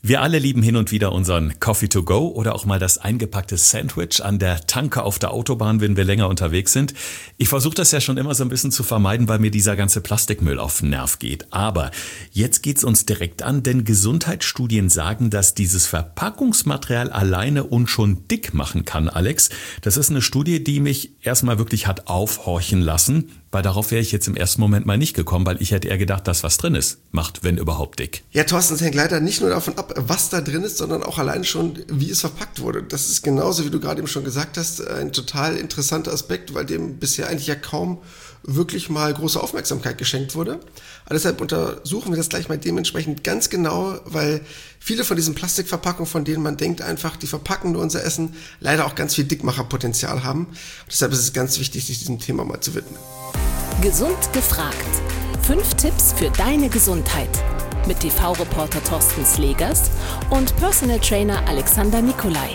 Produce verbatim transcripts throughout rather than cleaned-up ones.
Wir alle lieben hin und wieder unseren Coffee to go oder auch mal das eingepackte Sandwich an der Tanke auf der Autobahn, wenn wir länger unterwegs sind. Ich versuche das ja schon immer so ein bisschen zu vermeiden, weil mir dieser ganze Plastikmüll auf den Nerv geht. Aber jetzt geht's uns direkt an, denn Gesundheitsstudien sagen, dass dieses Verpackungsmaterial alleine uns schon dick machen kann, Alex. Das ist eine Studie, die mich erstmal wirklich hat aufhorchen lassen, weil darauf wäre ich jetzt im ersten Moment mal nicht gekommen, weil ich hätte eher gedacht, dass was drin ist, macht, wenn überhaupt, dick. Ja, Thorsten, es hängt leider nicht nur davon ab, was da drin ist, sondern auch allein schon, wie es verpackt wurde. Das ist genauso, wie du gerade eben schon gesagt hast, ein total interessanter Aspekt, weil dem bisher eigentlich ja kaum wirklich mal große Aufmerksamkeit geschenkt wurde. Aber deshalb untersuchen wir das gleich mal dementsprechend ganz genau, weil viele von diesen Plastikverpackungen, von denen man denkt einfach, die verpacken nur unser Essen, leider auch ganz viel Dickmacherpotenzial haben. Und deshalb ist es ganz wichtig, sich diesem Thema mal zu widmen. Gesund gefragt. Fünf Tipps für deine Gesundheit. Mit T V-Reporter Thorsten Slegers und Personal Trainer Alexander Nikolai.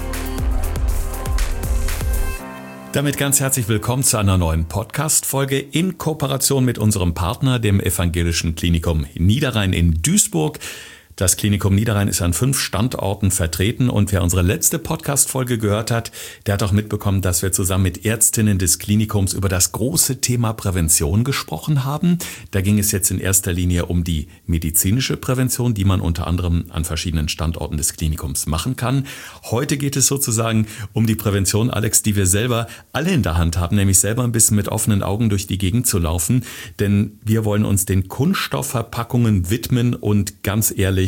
Damit ganz herzlich willkommen zu einer neuen Podcast-Folge in Kooperation mit unserem Partner, dem Evangelischen Klinikum Niederrhein in Duisburg. Das Klinikum Niederrhein ist an fünf Standorten vertreten und wer unsere letzte Podcast-Folge gehört hat, der hat auch mitbekommen, dass wir zusammen mit Ärztinnen des Klinikums über das große Thema Prävention gesprochen haben. Da ging es jetzt in erster Linie um die medizinische Prävention, die man unter anderem an verschiedenen Standorten des Klinikums machen kann. Heute geht es sozusagen um die Prävention, Alex, die wir selber alle in der Hand haben, nämlich selber ein bisschen mit offenen Augen durch die Gegend zu laufen, denn wir wollen uns den Kunststoffverpackungen widmen und ganz ehrlich,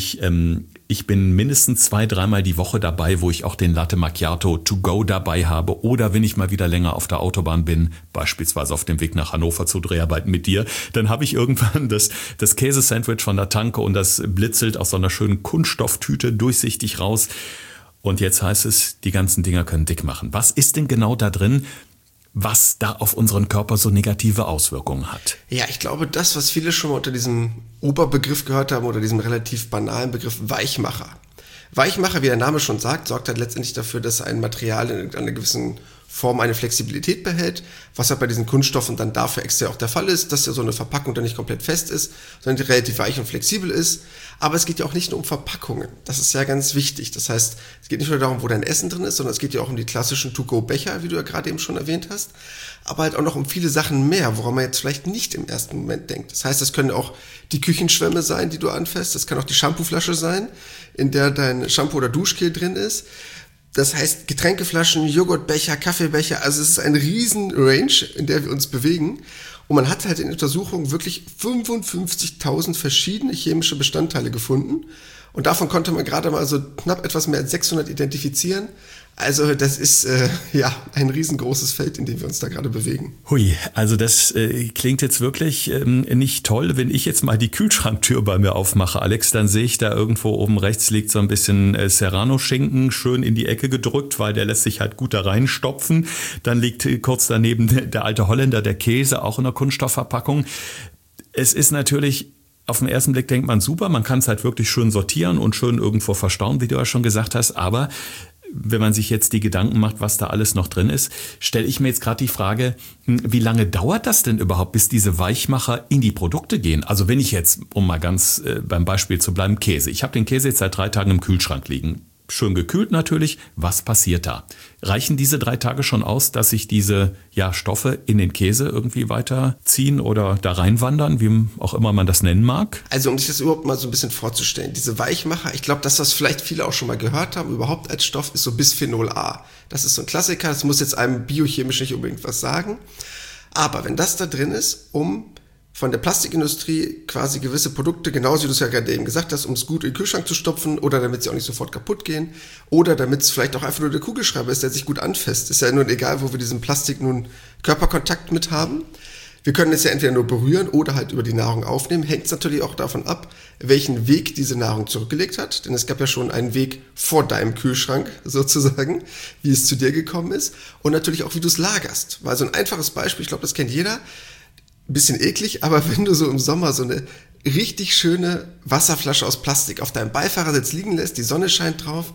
ich bin mindestens zwei, dreimal die Woche dabei, wo ich auch den Latte Macchiato to go dabei habe oder wenn ich mal wieder länger auf der Autobahn bin, beispielsweise auf dem Weg nach Hannover zur Dreharbeiten mit dir, dann habe ich irgendwann das, das Käsesandwich von der Tanke und das blitzelt aus so einer schönen Kunststofftüte durchsichtig raus. Und jetzt heißt es, die ganzen Dinger können dick machen. Was ist denn genau da drin, was da auf unseren Körper so negative Auswirkungen hat? Ja, ich glaube, das, was viele schon mal unter diesem Oberbegriff gehört haben oder diesem relativ banalen Begriff Weichmacher. Weichmacher, wie der Name schon sagt, sorgt halt letztendlich dafür, dass ein Material in irgendeiner gewissen Form eine Flexibilität behält, was halt bei diesen Kunststoffen dann dafür extra auch der Fall ist, dass ja so eine Verpackung dann nicht komplett fest ist, sondern die relativ weich und flexibel ist. Aber es geht ja auch nicht nur um Verpackungen. Das ist ja ganz wichtig. Das heißt, es geht nicht nur darum, wo dein Essen drin ist, sondern es geht ja auch um die klassischen To-Go-Becher, wie du ja gerade eben schon erwähnt hast. Aber halt auch noch um viele Sachen mehr, woran man jetzt vielleicht nicht im ersten Moment denkt. Das heißt, es können auch die Küchenschwämme sein, die du anfasst. Das kann auch die Shampooflasche sein, in der dein Shampoo oder Duschgel drin ist. Das heißt Getränkeflaschen, Joghurtbecher, Kaffeebecher, also es ist eine riesen Range, in der wir uns bewegen. Und man hat halt in Untersuchungen wirklich fünfundfünfzigtausend verschiedene chemische Bestandteile gefunden. Und davon konnte man gerade mal so knapp etwas mehr als sechshundert identifizieren. Also das ist äh, ja ein riesengroßes Feld, in dem wir uns da gerade bewegen. Hui, also das äh, klingt jetzt wirklich ähm, nicht toll. Wenn ich jetzt mal die Kühlschranktür bei mir aufmache, Alex, dann sehe ich da irgendwo oben rechts liegt so ein bisschen äh, Serrano-Schinken schön in die Ecke gedrückt, weil der lässt sich halt gut da reinstopfen. Dann liegt äh, kurz daneben der alte Holländer, der Käse, auch in einer Kunststoffverpackung. Es ist natürlich... Auf den ersten Blick denkt man super, man kann es halt wirklich schön sortieren und schön irgendwo verstauen, wie du ja schon gesagt hast. Aber wenn man sich jetzt die Gedanken macht, was da alles noch drin ist, stelle ich mir jetzt gerade die Frage, wie lange dauert das denn überhaupt, bis diese Weichmacher in die Produkte gehen? Also wenn ich jetzt, um mal ganz äh, beim Beispiel zu bleiben, Käse. Ich habe den Käse jetzt seit drei Tagen im Kühlschrank liegen. Schön gekühlt natürlich. Was passiert da? Reichen diese drei Tage schon aus, dass sich diese ja, Stoffe in den Käse irgendwie weiterziehen oder da reinwandern, wie auch immer man das nennen mag? Also um sich das überhaupt mal so ein bisschen vorzustellen, diese Weichmacher, ich glaube, das, was vielleicht viele auch schon mal gehört haben, überhaupt als Stoff, ist so Bisphenol A. Das ist so ein Klassiker, das muss jetzt einem biochemisch nicht unbedingt was sagen. Aber wenn das da drin ist, um von der Plastikindustrie quasi gewisse Produkte, genauso wie du es ja gerade eben gesagt hast, um es gut in den Kühlschrank zu stopfen oder damit sie auch nicht sofort kaputt gehen oder damit es vielleicht auch einfach nur der Kugelschreiber ist, der sich gut anfasst. Ist ja nun egal, wo wir diesen Plastik nun Körperkontakt mit haben. Wir können es ja entweder nur berühren oder halt über die Nahrung aufnehmen. Hängt es natürlich auch davon ab, welchen Weg diese Nahrung zurückgelegt hat. Denn es gab ja schon einen Weg vor deinem Kühlschrank sozusagen, wie es zu dir gekommen ist. Und natürlich auch, wie du es lagerst. Weil so ein einfaches Beispiel, ich glaube, das kennt jeder, ein bisschen eklig, aber wenn du so im Sommer so eine richtig schöne Wasserflasche aus Plastik auf deinem Beifahrersitz liegen lässt, die Sonne scheint drauf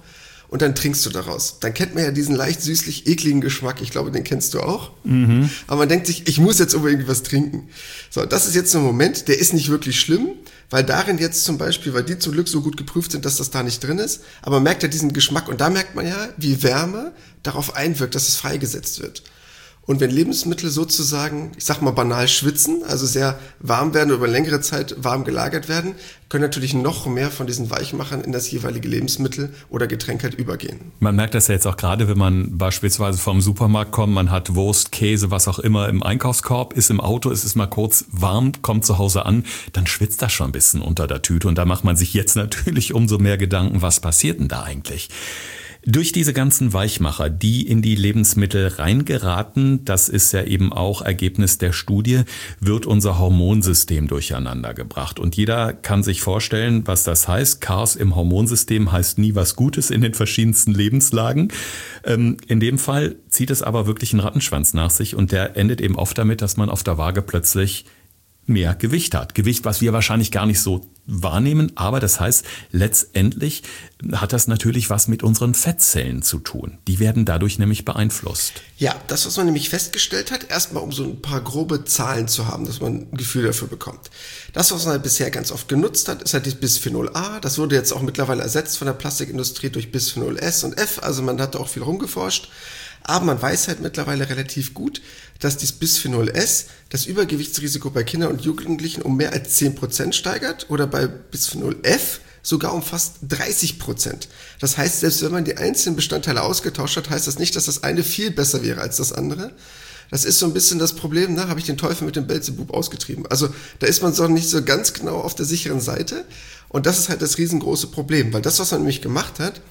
und dann trinkst du daraus. Dann kennt man ja diesen leicht süßlich ekligen Geschmack. Ich glaube, den kennst du auch. Mhm. Aber man denkt sich, ich muss jetzt unbedingt was trinken. So, das ist jetzt so ein Moment, der ist nicht wirklich schlimm, weil darin jetzt zum Beispiel, weil die zum Glück so gut geprüft sind, dass das da nicht drin ist, aber man merkt ja diesen Geschmack und da merkt man ja, wie Wärme darauf einwirkt, dass es freigesetzt wird. Und wenn Lebensmittel sozusagen, ich sag mal banal schwitzen, also sehr warm werden oder über längere Zeit warm gelagert werden, können natürlich noch mehr von diesen Weichmachern in das jeweilige Lebensmittel oder Getränk halt übergehen. Man merkt das ja jetzt auch gerade, wenn man beispielsweise vom Supermarkt kommt, man hat Wurst, Käse, was auch immer im Einkaufskorb, ist im Auto, ist es mal kurz warm, kommt zu Hause an, dann schwitzt das schon ein bisschen unter der Tüte und da macht man sich jetzt natürlich umso mehr Gedanken, was passiert denn da eigentlich? Durch diese ganzen Weichmacher, die in die Lebensmittel reingeraten, das ist ja eben auch Ergebnis der Studie, wird unser Hormonsystem durcheinander gebracht. Und jeder kann sich vorstellen, was das heißt. Chaos im Hormonsystem heißt nie was Gutes in den verschiedensten Lebenslagen. Ähm, in dem Fall zieht es aber wirklich einen Rattenschwanz nach sich und der endet eben oft damit, dass man auf der Waage plötzlich mehr Gewicht hat. Gewicht, was wir wahrscheinlich gar nicht so wahrnehmen, aber das heißt, letztendlich hat das natürlich was mit unseren Fettzellen zu tun. Die werden dadurch nämlich beeinflusst. Ja, das, was man nämlich festgestellt hat, erstmal um so ein paar grobe Zahlen zu haben, dass man ein Gefühl dafür bekommt. Das, was man halt bisher ganz oft genutzt hat, ist halt das Bisphenol A. Das wurde jetzt auch mittlerweile ersetzt von der Plastikindustrie durch Bisphenol S und F. Also man hat da auch viel rumgeforscht. Aber man weiß halt mittlerweile relativ gut, dass dieses Bisphenol S das Übergewichtsrisiko bei Kindern und Jugendlichen um mehr als zehn Prozent steigert oder bei Bisphenol F sogar um fast dreißig Prozent. Das heißt, selbst wenn man die einzelnen Bestandteile ausgetauscht hat, heißt das nicht, dass das eine viel besser wäre als das andere. Das ist so ein bisschen das Problem, ne? Habe ich den Teufel mit dem Beelzebub ausgetrieben. Also da ist man so nicht so ganz genau auf der sicheren Seite und das ist halt das riesengroße Problem, weil das, was man nämlich gemacht hat,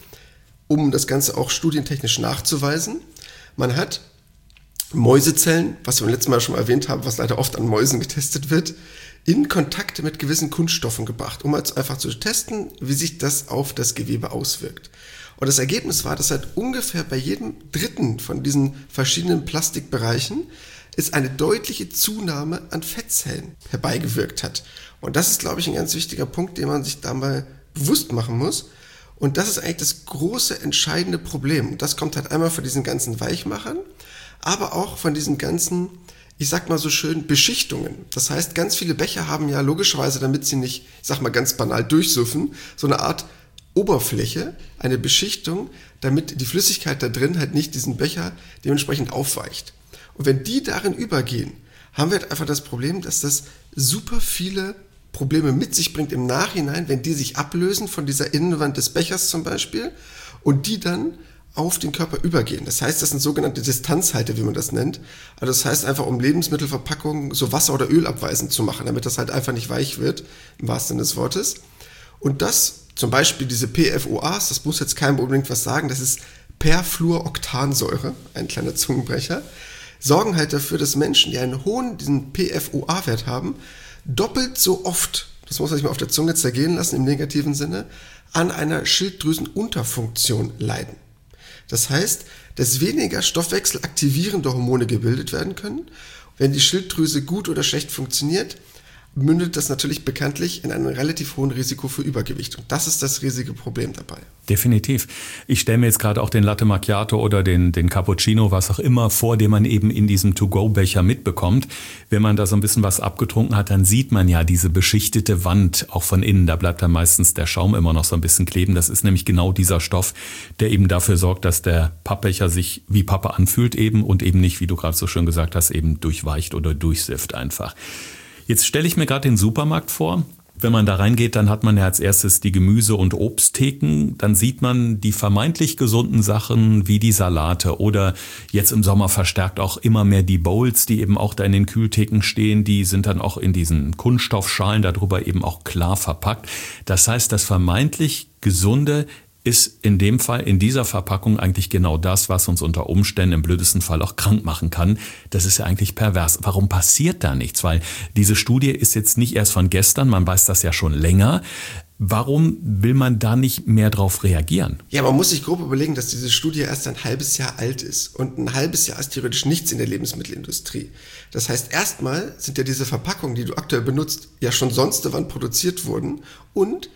um das Ganze auch studientechnisch nachzuweisen, man hat Mäusezellen, was wir beim letzten Mal schon mal erwähnt haben, was leider oft an Mäusen getestet wird, in Kontakt mit gewissen Kunststoffen gebracht, um halt einfach zu testen, wie sich das auf das Gewebe auswirkt. Und das Ergebnis war, dass halt ungefähr bei jedem dritten von diesen verschiedenen Plastikbereichen es eine deutliche Zunahme an Fettzellen herbeigewirkt hat. Und das ist, glaube ich, ein ganz wichtiger Punkt, den man sich da mal bewusst machen muss. Und das ist eigentlich das große, entscheidende Problem. Das kommt halt einmal von diesen ganzen Weichmachern, aber auch von diesen ganzen, ich sag mal so schön, Beschichtungen. Das heißt, ganz viele Becher haben ja logischerweise, damit sie nicht, ich sag mal ganz banal, durchsuffen, so eine Art Oberfläche, eine Beschichtung, damit die Flüssigkeit da drin halt nicht diesen Becher dementsprechend aufweicht. Und wenn die darin übergehen, haben wir halt einfach das Problem, dass das super viele Probleme mit sich bringt im Nachhinein, wenn die sich ablösen von dieser Innenwand des Bechers zum Beispiel und die dann auf den Körper übergehen. Das heißt, das sind sogenannte Distanzhalter, wie man das nennt. Also das heißt einfach, um Lebensmittelverpackungen so Wasser- oder Öl abweisend zu machen, damit das halt einfach nicht weich wird, im wahrsten Sinne des Wortes. Und das, zum Beispiel diese P F O As, das muss jetzt keinem unbedingt was sagen, das ist Perfluoroktansäure, ein kleiner Zungenbrecher, sorgen halt dafür, dass Menschen, die einen hohen diesen P F O A-Wert haben, doppelt so oft, das muss man sich mal auf der Zunge zergehen lassen im negativen Sinne, an einer Schilddrüsenunterfunktion leiden. Das heißt, dass weniger stoffwechselaktivierende Hormone gebildet werden können. Wenn die Schilddrüse gut oder schlecht funktioniert, mündet das natürlich bekanntlich in einem relativ hohen Risiko für Übergewicht. Und das ist das riesige Problem dabei. Definitiv. Ich stelle mir jetzt gerade auch den Latte Macchiato oder den, den Cappuccino, was auch immer, vor, den man eben in diesem To-Go-Becher mitbekommt. Wenn man da so ein bisschen was abgetrunken hat, dann sieht man ja diese beschichtete Wand auch von innen. Da bleibt dann meistens der Schaum immer noch so ein bisschen kleben. Das ist nämlich genau dieser Stoff, der eben dafür sorgt, dass der Pappbecher sich wie Pappe anfühlt eben und eben nicht, wie du gerade so schön gesagt hast, eben durchweicht oder durchsifft einfach. Jetzt stelle ich mir gerade den Supermarkt vor. Wenn man da reingeht, dann hat man ja als erstes die Gemüse- und Obsttheken. Dann sieht man die vermeintlich gesunden Sachen wie die Salate oder jetzt im Sommer verstärkt auch immer mehr die Bowls, die eben auch da in den Kühltheken stehen. Die sind dann auch in diesen Kunststoffschalen darüber eben auch klar verpackt. Das heißt, das vermeintlich Gesunde ist in dem Fall, in dieser Verpackung eigentlich genau das, was uns unter Umständen im blödesten Fall auch krank machen kann. Das ist ja eigentlich pervers. Warum passiert da nichts? Weil diese Studie ist jetzt nicht erst von gestern, man weiß das ja schon länger. Warum will man da nicht mehr drauf reagieren? Ja, man muss sich grob überlegen, dass diese Studie erst ein halbes Jahr alt ist. Und ein halbes Jahr ist theoretisch nichts in der Lebensmittelindustrie. Das heißt, erstmal sind ja diese Verpackungen, die du aktuell benutzt, ja schon sonst wann produziert wurden und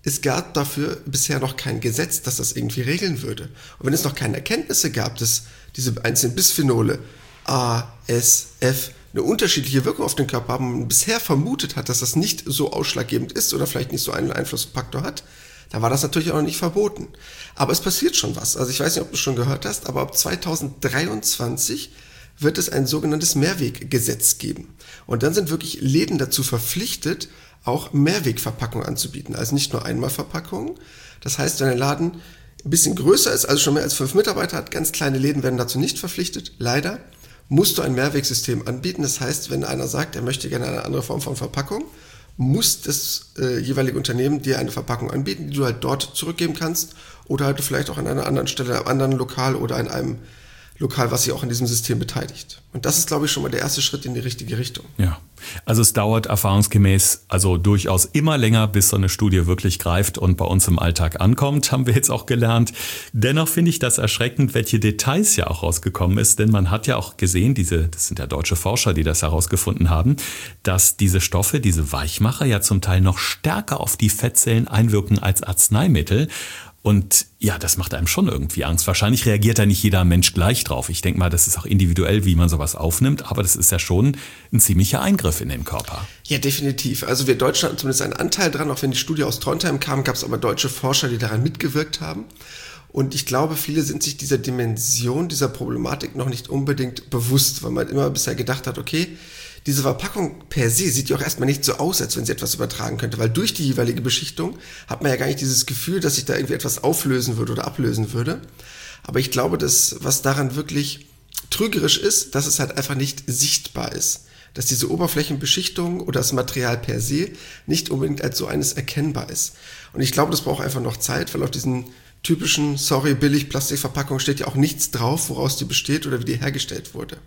es gab dafür bisher noch kein Gesetz, das das irgendwie regeln würde. Und wenn es noch keine Erkenntnisse gab, dass diese einzelnen Bisphenole A, S, F eine unterschiedliche Wirkung auf den Körper haben und bisher vermutet hat, dass das nicht so ausschlaggebend ist oder vielleicht nicht so einen Einflussfaktor hat, da war das natürlich auch noch nicht verboten. Aber es passiert schon was. Also ich weiß nicht, ob du es schon gehört hast, aber ab zweitausenddreiundzwanzig wird es ein sogenanntes Mehrweggesetz geben. Und dann sind wirklich Läden dazu verpflichtet, auch Mehrwegverpackungen anzubieten. Also nicht nur Einmalverpackungen. Das heißt, wenn ein Laden ein bisschen größer ist, also schon mehr als fünf Mitarbeiter hat, ganz kleine Läden werden dazu nicht verpflichtet. Leider musst du ein Mehrwegsystem anbieten. Das heißt, wenn einer sagt, er möchte gerne eine andere Form von Verpackung, muss das äh, jeweilige Unternehmen dir eine Verpackung anbieten, die du halt dort zurückgeben kannst oder halt vielleicht auch an einer anderen Stelle, einem anderen Lokal oder in einem Lokal, was sich auch in diesem System beteiligt. Und das ist, glaube ich, schon mal der erste Schritt in die richtige Richtung. Ja, also es dauert erfahrungsgemäß also durchaus immer länger, bis so eine Studie wirklich greift und bei uns im Alltag ankommt, haben wir jetzt auch gelernt. Dennoch finde ich das erschreckend, welche Details ja auch rausgekommen ist, denn man hat ja auch gesehen, diese, das sind ja deutsche Forscher, die das herausgefunden haben, dass diese Stoffe, diese Weichmacher ja zum Teil noch stärker auf die Fettzellen einwirken als Arzneimittel. Und ja, das macht einem schon irgendwie Angst. Wahrscheinlich reagiert da nicht jeder Mensch gleich drauf. Ich denke mal, das ist auch individuell, wie man sowas aufnimmt. Aber das ist ja schon ein ziemlicher Eingriff in den Körper. Ja, definitiv. Also wir Deutschen hatten zumindest einen Anteil dran. Auch wenn die Studie aus Trondheim kam, gab es aber deutsche Forscher, die daran mitgewirkt haben. Und ich glaube, viele sind sich dieser Dimension, dieser Problematik noch nicht unbedingt bewusst, weil man immer bisher gedacht hat, okay, diese Verpackung per se sieht ja auch erstmal nicht so aus, als wenn sie etwas übertragen könnte, weil durch die jeweilige Beschichtung hat man ja gar nicht dieses Gefühl, dass sich da irgendwie etwas auflösen würde oder ablösen würde. Aber ich glaube, dass was daran wirklich trügerisch ist, dass es halt einfach nicht sichtbar ist. Dass diese Oberflächenbeschichtung oder das Material per se nicht unbedingt als so eines erkennbar ist. Und ich glaube, das braucht einfach noch Zeit, weil auf diesen typischen, sorry, billig Plastikverpackungen steht ja auch nichts drauf, woraus die besteht oder wie die hergestellt wurde.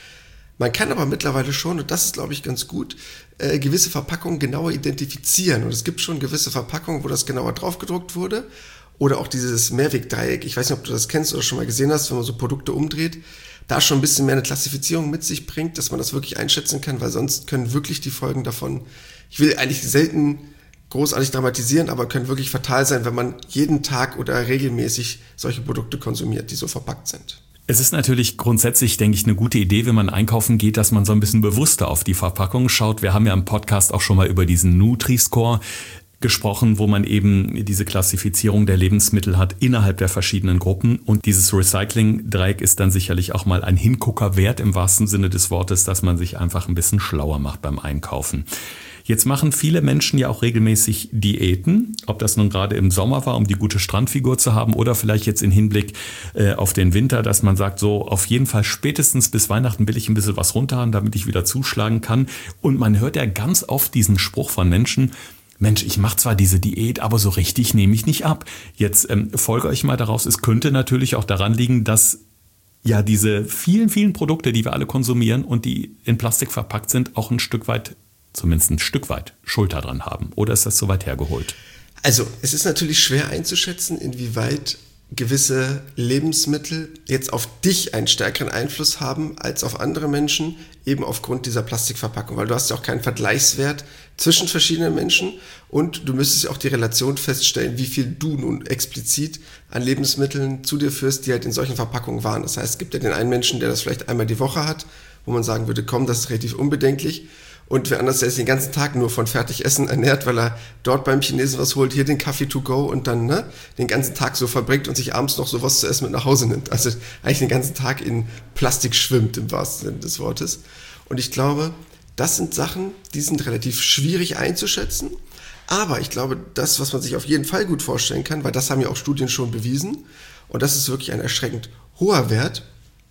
Man kann aber mittlerweile schon, und das ist, glaube ich, ganz gut, äh, gewisse Verpackungen genauer identifizieren. Und es gibt schon gewisse Verpackungen, wo das genauer draufgedruckt wurde. Oder auch dieses Mehrwegdreieck. Ich weiß nicht, ob du das kennst oder schon mal gesehen hast, wenn man so Produkte umdreht. Da schon ein bisschen mehr eine Klassifizierung mit sich bringt, dass man das wirklich einschätzen kann, weil sonst können wirklich die Folgen davon, ich will eigentlich selten großartig dramatisieren, aber können wirklich fatal sein, wenn man jeden Tag oder regelmäßig solche Produkte konsumiert, die so verpackt sind. Es ist natürlich grundsätzlich, denke ich, eine gute Idee, wenn man einkaufen geht, dass man so ein bisschen bewusster auf die Verpackung schaut. Wir haben ja im Podcast auch schon mal über diesen Nutri-Score gesprochen, wo man eben diese Klassifizierung der Lebensmittel hat innerhalb der verschiedenen Gruppen. Und dieses Recycling-Dreieck ist dann sicherlich auch mal ein Hingucker wert im wahrsten Sinne des Wortes, dass man sich einfach ein bisschen schlauer macht beim Einkaufen. Jetzt machen viele Menschen ja auch regelmäßig Diäten, ob das nun gerade im Sommer war, um die gute Strandfigur zu haben oder vielleicht jetzt in Hinblick äh, auf den Winter, dass man sagt, so auf jeden Fall spätestens bis Weihnachten will ich ein bisschen was runter haben, damit ich wieder zuschlagen kann. Und man hört ja ganz oft diesen Spruch von Menschen, Mensch, ich mache zwar diese Diät, aber so richtig nehme ich nicht ab. Jetzt ähm, folge euch mal daraus, es könnte natürlich auch daran liegen, dass ja diese vielen, vielen Produkte, die wir alle konsumieren und die in Plastik verpackt sind, auch ein Stück weit zumindest ein Stück weit Schuld daran haben. Oder ist das so weit hergeholt? Also, es ist natürlich schwer einzuschätzen, inwieweit gewisse Lebensmittel jetzt auf dich einen stärkeren Einfluss haben als auf andere Menschen, eben aufgrund dieser Plastikverpackung, weil du hast ja auch keinen Vergleichswert zwischen verschiedenen Menschen und du müsstest ja auch die Relation feststellen, wie viel du nun explizit an Lebensmitteln zu dir führst, die halt in solchen Verpackungen waren. Das heißt, es gibt ja den einen Menschen, der das vielleicht einmal die Woche hat, wo man sagen würde, komm, das ist relativ unbedenklich. Und wer anders, der ist den ganzen Tag nur von Fertigessen ernährt, weil er dort beim Chinesen was holt, hier den Kaffee to go und dann ne, den ganzen Tag so verbringt und sich abends noch sowas zu essen mit nach Hause nimmt. Also eigentlich den ganzen Tag in Plastik schwimmt, im wahrsten Sinne des Wortes. Und ich glaube, das sind Sachen, die sind relativ schwierig einzuschätzen. Aber ich glaube, das, was man sich auf jeden Fall gut vorstellen kann, weil das haben ja auch Studien schon bewiesen, und das ist wirklich ein erschreckend hoher Wert,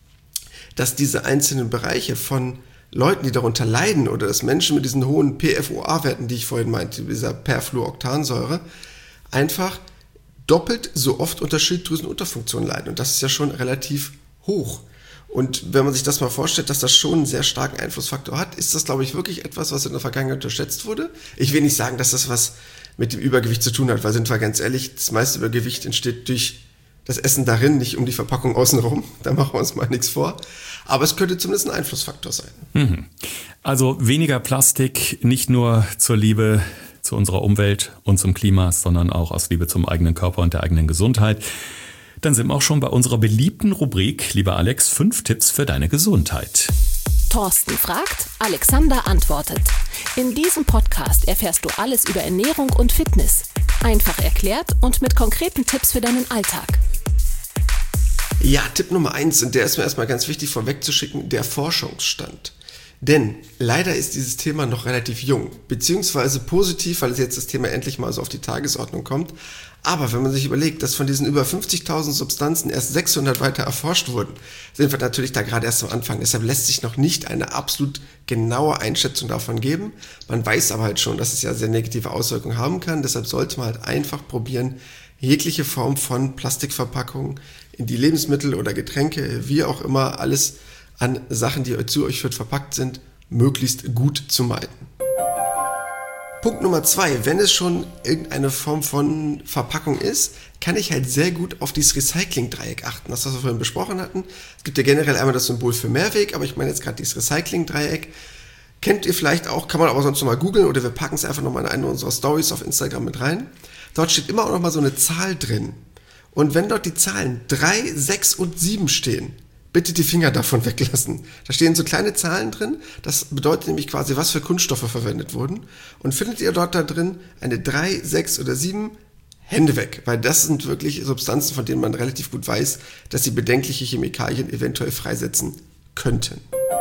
dass diese einzelnen Bereiche von Leuten, die darunter leiden oder dass Menschen mit diesen hohen P F O A-Werten, die ich vorhin meinte, dieser Perfluoroktansäure, einfach doppelt so oft unter Schilddrüsenunterfunktion leiden. Und das ist ja schon relativ hoch. Und wenn man sich das mal vorstellt, dass das schon einen sehr starken Einflussfaktor hat, ist das, glaube ich, wirklich etwas, was in der Vergangenheit unterschätzt wurde. Ich will nicht sagen, dass das was mit dem Übergewicht zu tun hat, weil sind wir ganz ehrlich, das meiste Übergewicht entsteht durch das Essen darin, nicht um die Verpackung außenrum. Da machen wir uns mal nichts vor. Aber es könnte zumindest ein Einflussfaktor sein. Also weniger Plastik, nicht nur zur Liebe zu unserer Umwelt und zum Klima, sondern auch aus Liebe zum eigenen Körper und der eigenen Gesundheit. Dann sind wir auch schon bei unserer beliebten Rubrik, lieber Alex, fünf Tipps für deine Gesundheit. Thorsten fragt, Alexander antwortet. In diesem Podcast erfährst du alles über Ernährung und Fitness. Einfach erklärt und mit konkreten Tipps für deinen Alltag. Ja, Tipp Nummer eins, und der ist mir erstmal ganz wichtig vorwegzuschicken, der Forschungsstand. Denn leider ist dieses Thema noch relativ jung, beziehungsweise positiv, weil es jetzt das Thema endlich mal so auf die Tagesordnung kommt. Aber wenn man sich überlegt, dass von diesen über fünfzigtausend Substanzen erst sechshundert weiter erforscht wurden, sind wir natürlich da gerade erst am Anfang. Deshalb lässt sich noch nicht eine absolut genaue Einschätzung davon geben. Man weiß aber halt schon, dass es ja sehr negative Auswirkungen haben kann. Deshalb sollte man halt einfach probieren, jegliche Form von Plastikverpackung in die Lebensmittel oder Getränke, wie auch immer, alles an Sachen, die zu euch führt, verpackt sind, möglichst gut zu meiden. Punkt Nummer zwei, wenn es schon irgendeine Form von Verpackung ist, kann ich halt sehr gut auf dieses Recycling-Dreieck achten, das, was wir vorhin besprochen hatten. Es gibt ja generell einmal das Symbol für Mehrweg, aber ich meine jetzt gerade dieses Recycling-Dreieck. Kennt ihr vielleicht auch, kann man aber sonst nochmal googeln oder wir packen es einfach nochmal in eine unserer Stories auf Instagram mit rein. Dort steht immer auch nochmal so eine Zahl drin. Und wenn dort die Zahlen drei, sechs und sieben stehen, bitte die Finger davon weglassen. Da stehen so kleine Zahlen drin, das bedeutet nämlich quasi, was für Kunststoffe verwendet wurden. Und findet ihr dort da drin eine drei, sechs oder sieben, Hände weg, weil das sind wirklich Substanzen, von denen man relativ gut weiß, dass sie bedenkliche Chemikalien eventuell freisetzen könnten.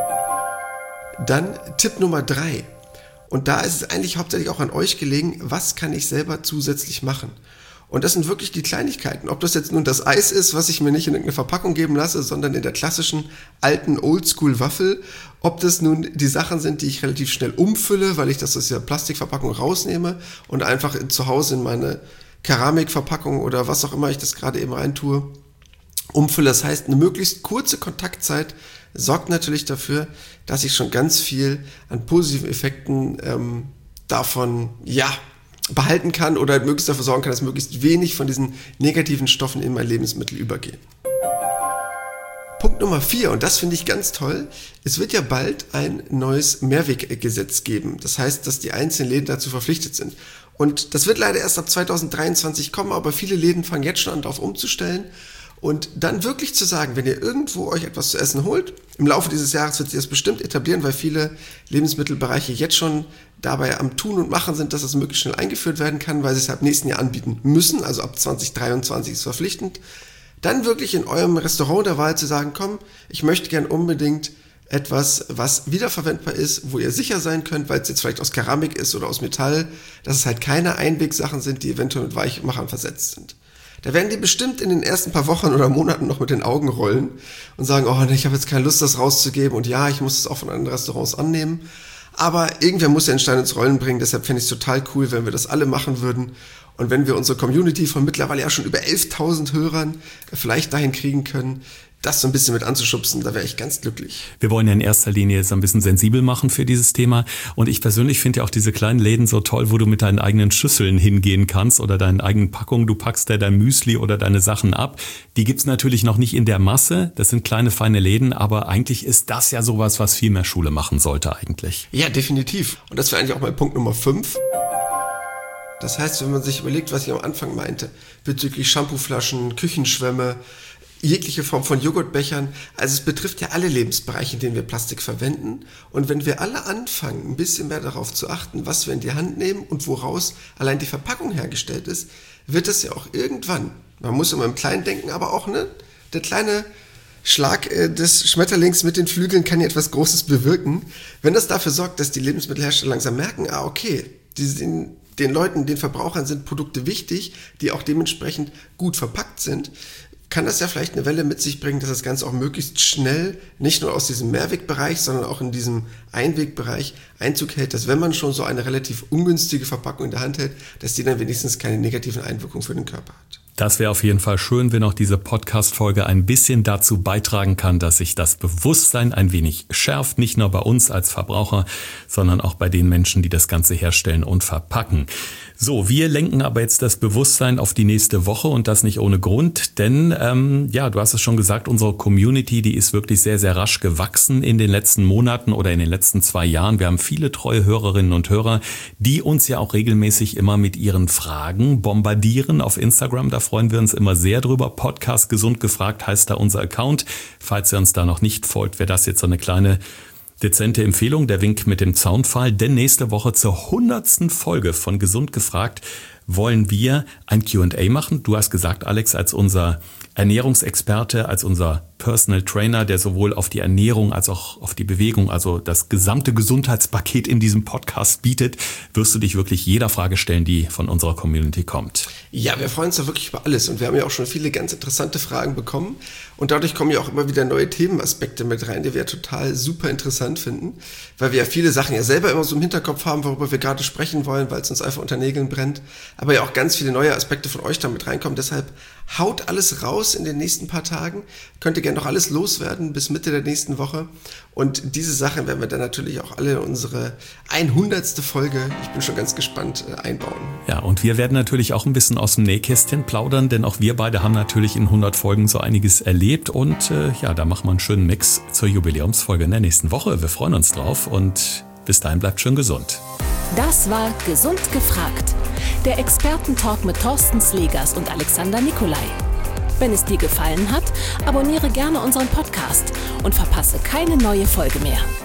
Dann Tipp Nummer drei. Und da ist es eigentlich hauptsächlich auch an euch gelegen, was kann ich selber zusätzlich machen? Und das sind wirklich die Kleinigkeiten. Ob das jetzt nun das Eis ist, was ich mir nicht in irgendeine Verpackung geben lasse, sondern in der klassischen alten Oldschool-Waffel. Ob das nun die Sachen sind, die ich relativ schnell umfülle, weil ich das aus der Plastikverpackung rausnehme und einfach zu Hause in meine Keramikverpackung oder was auch immer ich das gerade eben reintue, umfülle. Das heißt, eine möglichst kurze Kontaktzeit sorgt natürlich dafür, dass ich schon ganz viel an positiven Effekten ähm, davon, ja, behalten kann oder möglichst dafür sorgen kann, dass möglichst wenig von diesen negativen Stoffen in mein Lebensmittel übergehen. Punkt Nummer vier, und das finde ich ganz toll, es wird ja bald ein neues Mehrweggesetz geben. Das heißt, dass die einzelnen Läden dazu verpflichtet sind. Und das wird leider erst ab zweitausenddreiundzwanzig kommen, aber viele Läden fangen jetzt schon an, darauf umzustellen. Und dann wirklich zu sagen, wenn ihr irgendwo euch etwas zu essen holt, im Laufe dieses Jahres wird sich das bestimmt etablieren, weil viele Lebensmittelbereiche jetzt schon dabei am Tun und Machen sind, dass das möglichst schnell eingeführt werden kann, weil sie es ab nächsten Jahr anbieten müssen, also ab zweitausenddreiundzwanzig ist es verpflichtend. Dann wirklich in eurem Restaurant der Wahl zu sagen, komm, ich möchte gern unbedingt etwas, was wiederverwendbar ist, wo ihr sicher sein könnt, weil es jetzt vielleicht aus Keramik ist oder aus Metall, dass es halt keine Einwegsachen sind, die eventuell mit Weichmachern versetzt sind. Da werden die bestimmt in den ersten paar Wochen oder Monaten noch mit den Augen rollen und sagen, oh, ich habe jetzt keine Lust, das rauszugeben und ja, ich muss es auch von anderen Restaurants annehmen. Aber irgendwer muss ja den Stein ins Rollen bringen, deshalb fände ich es total cool, wenn wir das alle machen würden und wenn wir unsere Community von mittlerweile ja schon über elftausend Hörern vielleicht dahin kriegen können, das so ein bisschen mit anzuschubsen, da wäre ich ganz glücklich. Wir wollen ja in erster Linie jetzt ein bisschen sensibel machen für dieses Thema und ich persönlich finde ja auch diese kleinen Läden so toll, wo du mit deinen eigenen Schüsseln hingehen kannst oder deinen eigenen Packungen, du packst da dein Müsli oder deine Sachen ab. Die gibt's natürlich noch nicht in der Masse, das sind kleine, feine Läden, aber eigentlich ist das ja sowas, was viel mehr Schule machen sollte eigentlich. Ja, definitiv. Und das wäre eigentlich auch mein Punkt Nummer fünf. Das heißt, wenn man sich überlegt, was ich am Anfang meinte, bezüglich Shampooflaschen, Küchenschwämme, jegliche Form von Joghurtbechern, also es betrifft ja alle Lebensbereiche, in denen wir Plastik verwenden. Und wenn wir alle anfangen, ein bisschen mehr darauf zu achten, was wir in die Hand nehmen und woraus allein die Verpackung hergestellt ist, wird das ja auch irgendwann, man muss immer im Kleinen denken, aber auch ne, der kleine Schlag äh, des Schmetterlings mit den Flügeln kann ja etwas Großes bewirken. Wenn das dafür sorgt, dass die Lebensmittelhersteller langsam merken, ah okay, die sind, den Leuten, den Verbrauchern sind Produkte wichtig, die auch dementsprechend gut verpackt sind, kann das ja vielleicht eine Welle mit sich bringen, dass das Ganze auch möglichst schnell nicht nur aus diesem Mehrwegbereich, sondern auch in diesem Einwegbereich Einzug hält, dass wenn man schon so eine relativ ungünstige Verpackung in der Hand hält, dass die dann wenigstens keine negativen Einwirkungen für den Körper hat. Das wäre auf jeden Fall schön, wenn auch diese Podcast-Folge ein bisschen dazu beitragen kann, dass sich das Bewusstsein ein wenig schärft, nicht nur bei uns als Verbraucher, sondern auch bei den Menschen, die das Ganze herstellen und verpacken. So, wir lenken aber jetzt das Bewusstsein auf die nächste Woche und das nicht ohne Grund, denn ähm, ja, du hast es schon gesagt, unsere Community, die ist wirklich sehr, sehr rasch gewachsen in den letzten Monaten oder in den letzten zwei Jahren. Wir haben viele treue Hörerinnen und Hörer, die uns ja auch regelmäßig immer mit ihren Fragen bombardieren auf Instagram. Da freuen wir uns immer sehr drüber. Podcast Gesund gefragt heißt da unser Account. Falls ihr uns da noch nicht folgt, wäre das jetzt so eine kleine dezente Empfehlung, der Wink mit dem Zaunpfahl, denn nächste Woche zur hundertsten Folge von Gesund gefragt wollen wir ein Q und A machen. Du hast gesagt, Alex, als unser Ernährungsexperte, als unser Personal Trainer, der sowohl auf die Ernährung als auch auf die Bewegung, also das gesamte Gesundheitspaket in diesem Podcast bietet, wirst du dich wirklich jeder Frage stellen, die von unserer Community kommt. Ja, wir freuen uns da wirklich über alles und wir haben ja auch schon viele ganz interessante Fragen bekommen und dadurch kommen ja auch immer wieder neue Themenaspekte mit rein, die wir total super interessant finden, weil wir ja viele Sachen ja selber immer so im Hinterkopf haben, worüber wir gerade sprechen wollen, weil es uns einfach unter Nägeln brennt, aber ja auch ganz viele neue Aspekte von euch damit reinkommen. Deshalb haut alles raus in den nächsten paar Tagen, könnt ihr gerne noch alles loswerden bis Mitte der nächsten Woche und diese Sachen werden wir dann natürlich auch alle in unsere hundertste Folge, ich bin schon ganz gespannt, einbauen. Ja, und wir werden natürlich auch ein bisschen aus dem Nähkästchen plaudern, denn auch wir beide haben natürlich in hundert Folgen so einiges erlebt und äh, ja, da machen wir einen schönen Mix zur Jubiläumsfolge in der nächsten Woche. Wir freuen uns drauf und bis dahin bleibt schön gesund. Das war Gesund gefragt, der Expertentalk mit Thorsten Slegers und Alexander Nikolai. Wenn es dir gefallen hat, abonniere gerne unseren Podcast und verpasse keine neue Folge mehr.